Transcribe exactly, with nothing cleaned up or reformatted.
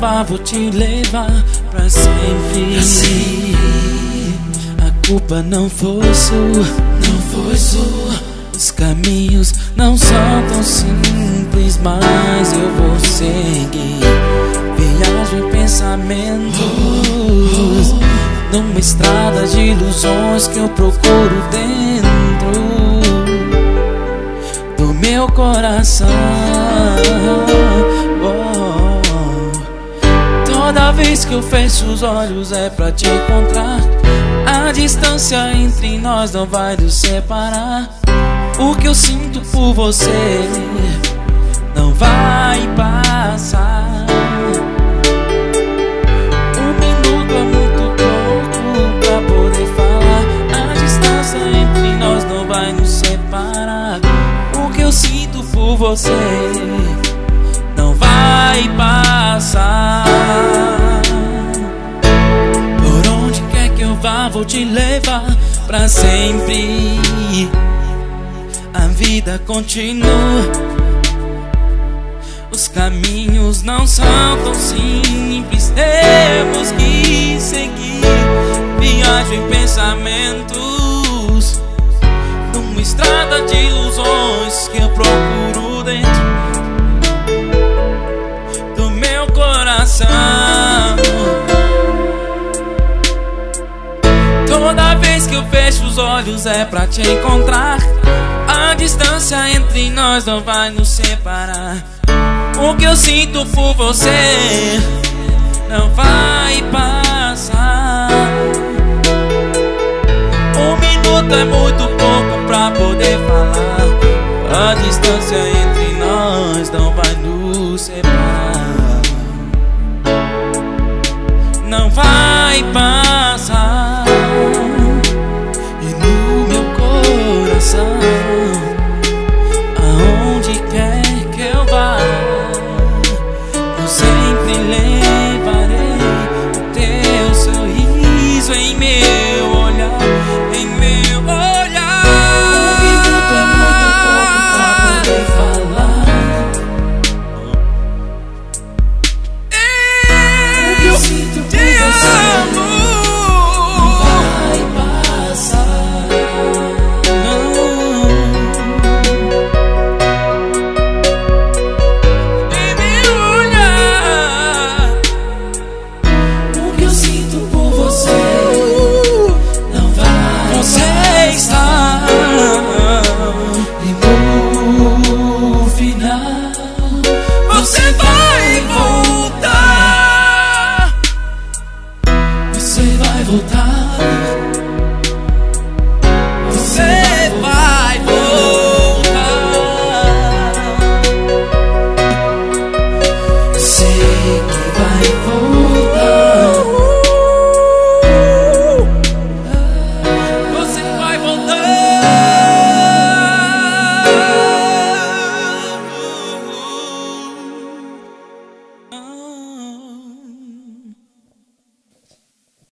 vá, vou te levar pra sempre. Assim. A culpa não foi sua, não foi sua. Os caminhos não são tão simples, mas eu vou seguir. Viajo em pensamentos, oh, oh. numa estrada de ilusões que eu procuro dentro do meu coração. Oh, toda vez que eu fecho os olhos é pra te encontrar. A distância entre nós não vai nos separar. O que eu sinto por você não vai passar. Um minuto é muito pouco pra poder falar. A distância entre nós não vai nos separar. O que eu sinto por você não vai passar. Por onde quer que eu vá, vou te levar pra sempre. A vida continua, os caminhos não são tão simples, temos que seguir. Viajo em pensamentos, numa estrada de ilusões que eu procuro dentro do meu coração. Toda vez que eu fecho os olhos é pra te encontrar. A distância entre nós não vai nos separar. O que eu sinto por você não vai passar. Um minuto é muito pouco pra poder falar. A distância entre nós não vai nos separar. Não vai passar.